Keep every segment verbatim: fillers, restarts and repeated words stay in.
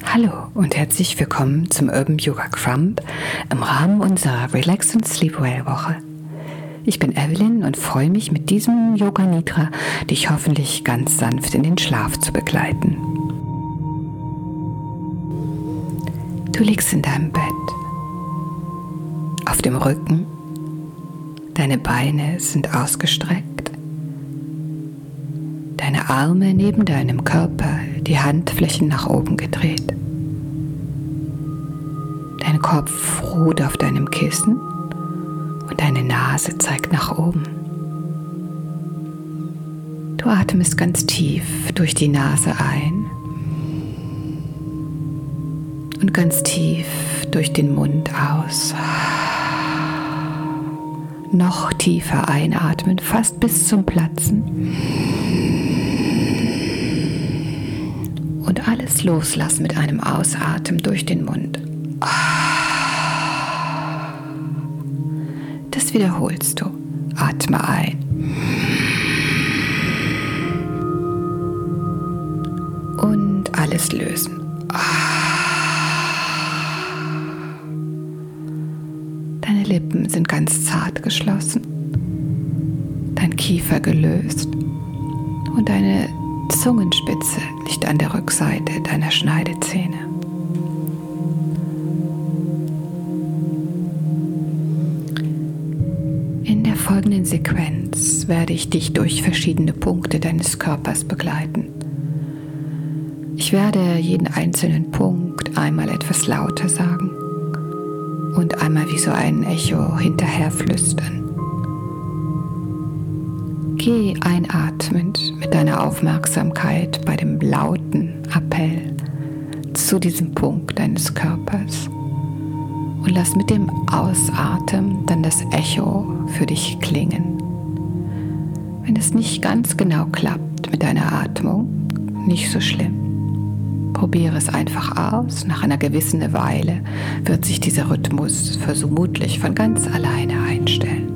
Hallo und herzlich willkommen zum Urban Yoga Crumb im Rahmen unserer Relax and Sleep Well Woche. Ich bin Evelyn und freue mich, mit diesem Yoga Nidra dich hoffentlich ganz sanft in den Schlaf zu begleiten. Du liegst in deinem Bett, auf dem Rücken, deine Beine sind ausgestreckt, deine Arme neben deinem Körper, die Handflächen nach oben gedreht. Dein Kopf ruht auf deinem Kissen und deine Nase zeigt nach oben. Du atmest ganz tief durch die Nase ein und ganz tief durch den Mund aus. Noch tiefer einatmen, fast bis zum Platzen. Und alles loslassen mit einem Ausatmen durch den Mund. Das wiederholst du. Atme ein. Und alles lösen. Deine Lippen sind ganz zart geschlossen. Dein Kiefer gelöst. Und deine Zungenspitze liegt an der Rückseite deiner Schneidezähne. In der folgenden Sequenz werde ich dich durch verschiedene Punkte deines Körpers begleiten. Ich werde jeden einzelnen Punkt einmal etwas lauter sagen und einmal wie so ein Echo hinterher flüstern. Geh einatmend mit deiner Aufmerksamkeit bei dem lauten Appell zu diesem Punkt deines Körpers und lass mit dem Ausatmen dann das Echo für dich klingen. Wenn es nicht ganz genau klappt mit deiner Atmung, nicht so schlimm. Probiere es einfach aus. Nach einer gewissen Weile wird sich dieser Rhythmus vermutlich von ganz alleine einstellen.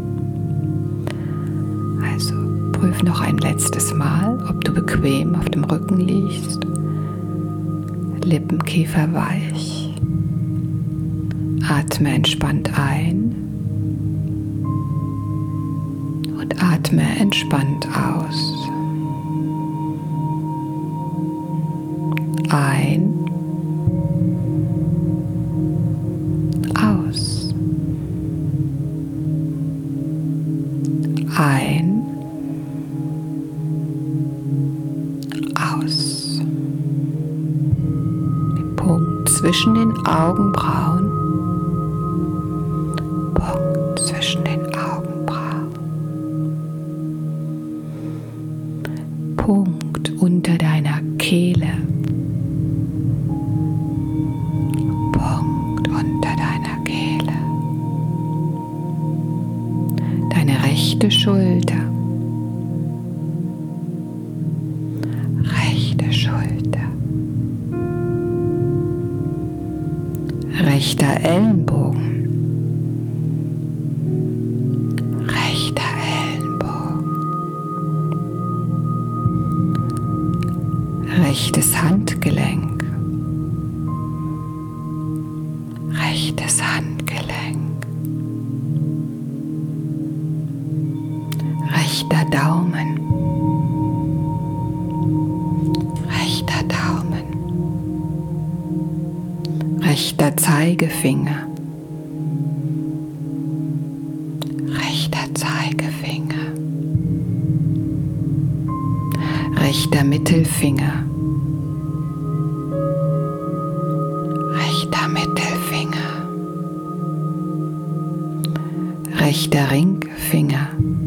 Also prüf noch ein letztes Mal, ob du bequem auf dem Rücken liegst. Lippenkiefer weich. Atme entspannt ein und atme entspannt aus. Ein, aus, ein, aus. Punkt zwischen den Augenbrauen, Punkt zwischen den Augenbrauen, Punkt unter deiner Kehle. Rechte Schulter, rechte Schulter, rechter Ellenbogen, rechter Ellenbogen, rechtes Handgelenk, rechtes Handgelenk. Rechter Daumen, rechter Daumen, rechter Zeigefinger, rechter Zeigefinger, rechter Mittelfinger, rechter Mittelfinger, rechter Ringfinger,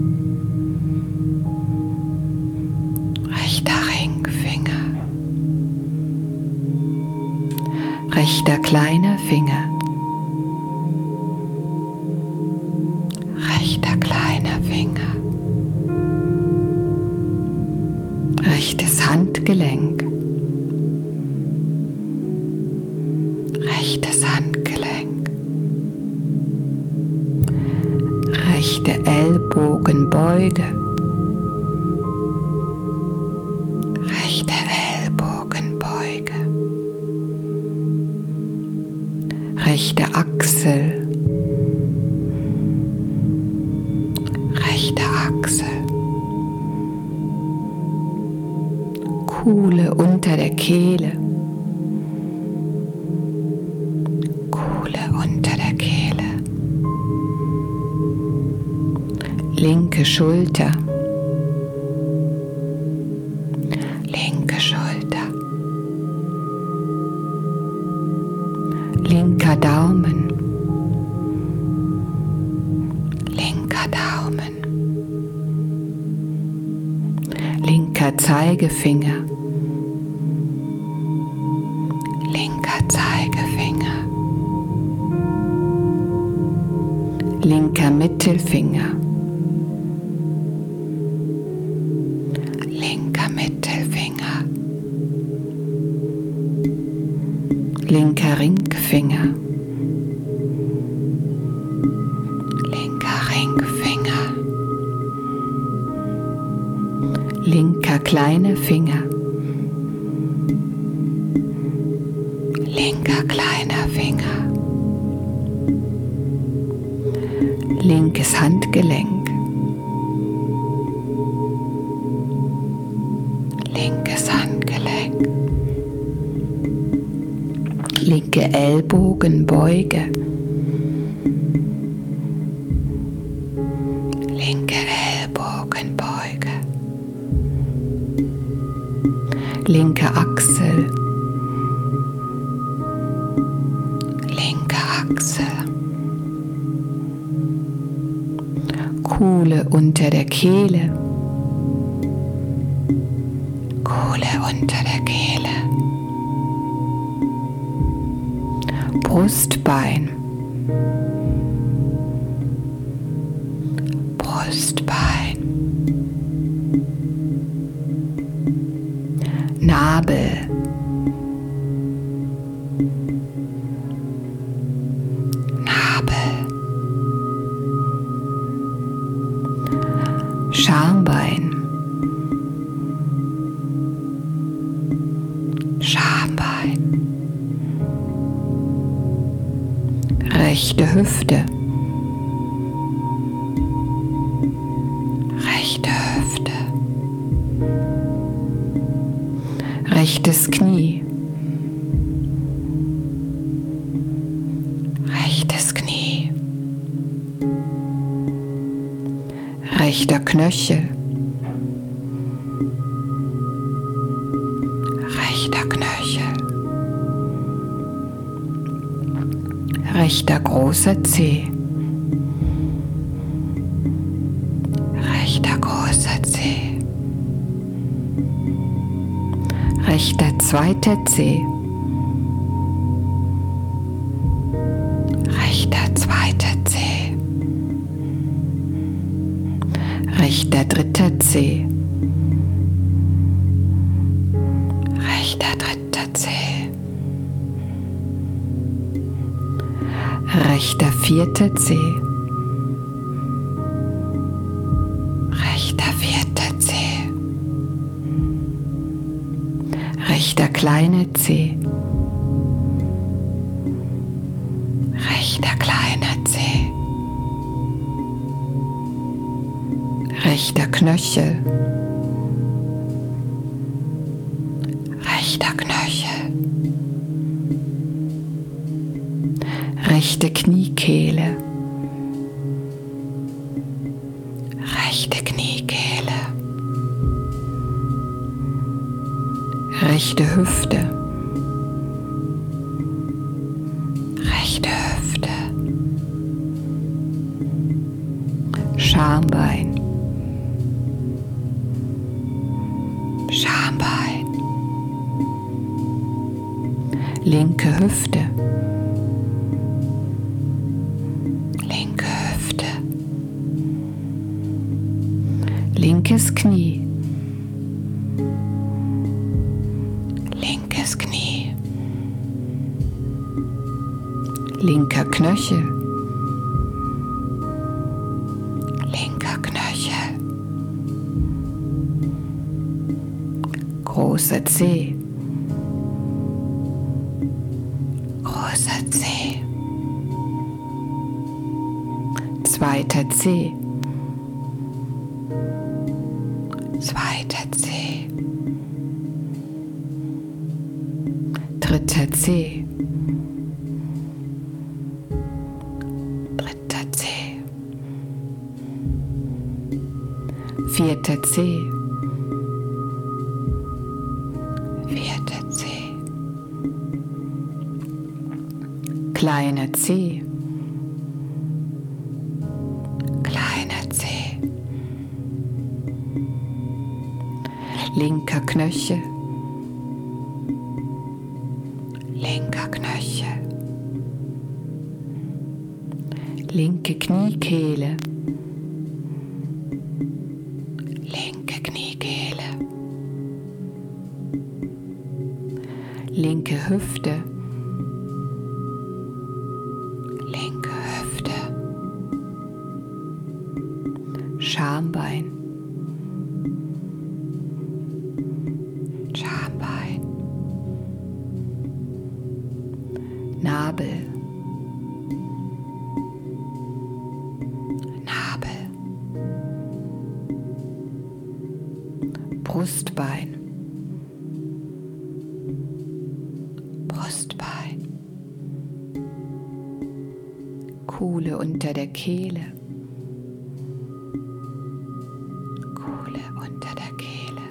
rechter kleiner Finger, rechter kleiner Finger, rechtes Handgelenk, rechtes Handgelenk, rechte Ellbogenbeuge, rechte Ellbogenbeuge, rechte Achsel, rechte Achsel, Kuhle unter der Kehle, Kuhle unter der Kehle, linke Schulter, linke Schulter, linker Daumen, linker Daumen, linker Zeigefinger, linker Zeigefinger, linker Mittelfinger, linker Mittelfinger, linker Ringfinger, linker Ringfinger, linker kleiner Finger, linker kleiner Finger, linkes Handgelenk, linkes Handgelenk, linke Ellbogenbeuge, linke Ellbogenbeuge, linke Achsel, linke Achsel, Kuhle unter der Kehle, Kuhle unter der Kehle, Brustbein, Brustbein, Nabel, Nabel, Schambein, Schambein, rechte Hüfte, rechte Hüfte, rechtes Knie, rechtes Knie, rechter Knöchel, rechter Knöchel, rechter großer Zeh, rechter großer Zeh, rechter zweiter Zeh, rechter zweiter Zeh, rechter dritter Zeh, rechter dritter Zeh, rechter vierter Zeh, rechter vierter Zeh, rechter kleiner Zeh, rechter kleiner Zeh, rechter Knöchel, rechter Knöchel, rechte Kniekehle, rechte Kniekehle, rechte Hüfte, rechte Hüfte, Schambein, Schambein, linke Hüfte, linke Hüfte, linkes Knie, linkes Knie, linker Knöchel, linker Knöchel, großer Zeh, großer Zeh, zweiter Zeh, zweiter Zeh, dritter Zeh, dritter Zeh, vierter Zeh, vierter Zeh, kleiner Zeh, kleiner Zeh, linker Knöchel, linker Knöchel, linke Kniekehle, linke Kniekehle, linke Hüfte, linke Hüfte, Schambein, Schambein, Nabel, Nabel, Brustbein, Brustbein, Kuhle unter der Kehle, Kuhle unter der Kehle,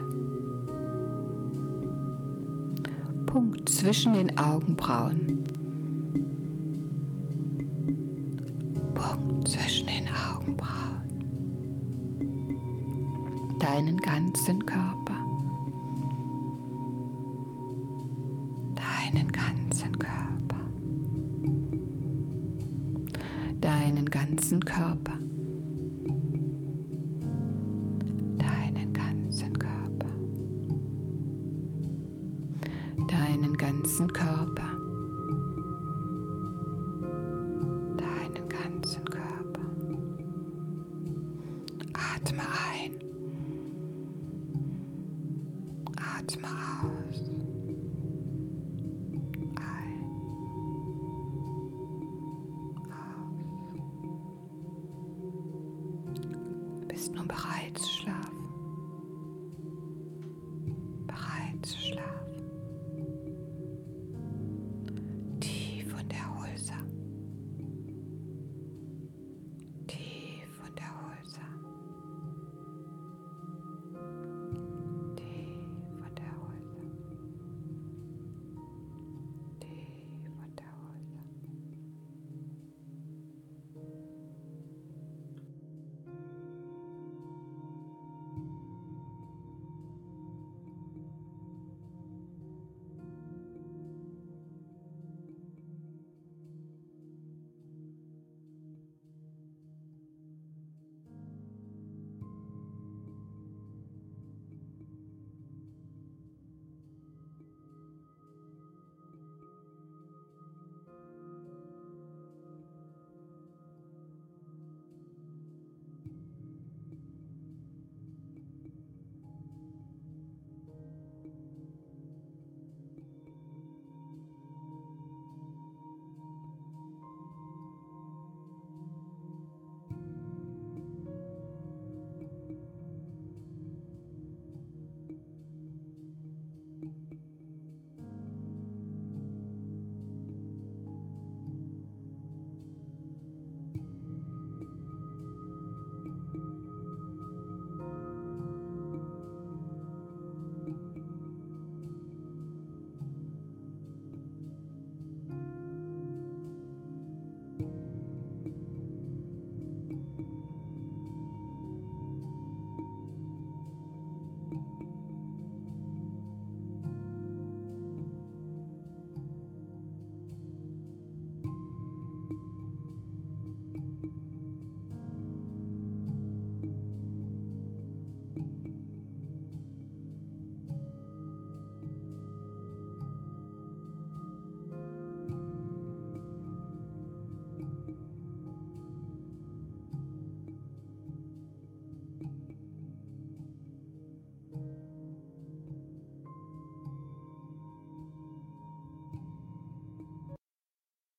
Punkt zwischen den Augenbrauen, Punkt zwischen den Augenbrauen, deinen ganzen Körper, deinen ganzen Körper, deinen ganzen Körper, deinen ganzen Körper, deinen ganzen Körper,